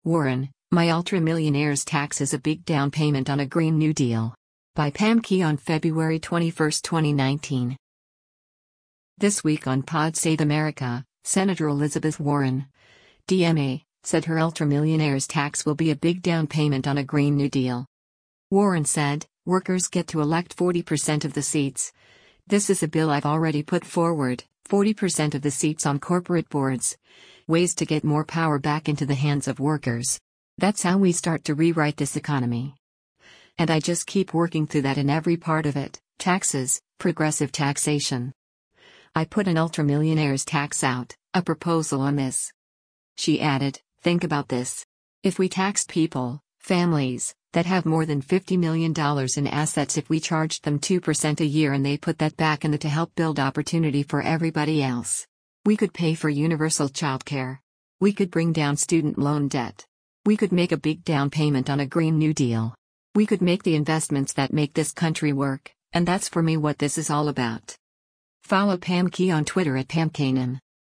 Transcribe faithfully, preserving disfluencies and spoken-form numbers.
Warren, my ultra-millionaire's tax is a big down payment on a Green New Deal. By Pam Key on February twenty-first, twenty nineteen. This week on Pod Save America, Senator Elizabeth Warren, D M A, said her ultra-millionaire's tax will be a big down payment on a Green New Deal. Warren said, "Workers get to elect forty percent of the seats. This is a bill I've already put forward, forty percent of the seats on corporate boards. Ways to get more power back into the hands of workers. That's how we start to rewrite this economy. And I just keep working through that in every part of it, taxes, progressive taxation. I put an ultra-millionaire's tax out, a proposal on this." She added, "Think about this. If we taxed people, families, that have more than fifty million dollars in assets, if we charged them two percent a year and they put that back in the to help build opportunity for everybody else. We could pay for universal childcare. We could bring down student loan debt. We could make a big down payment on a Green New Deal. We could make the investments that make this country work, and that's for me what this is all about." Follow Pam Key on Twitter at Pam Kanan.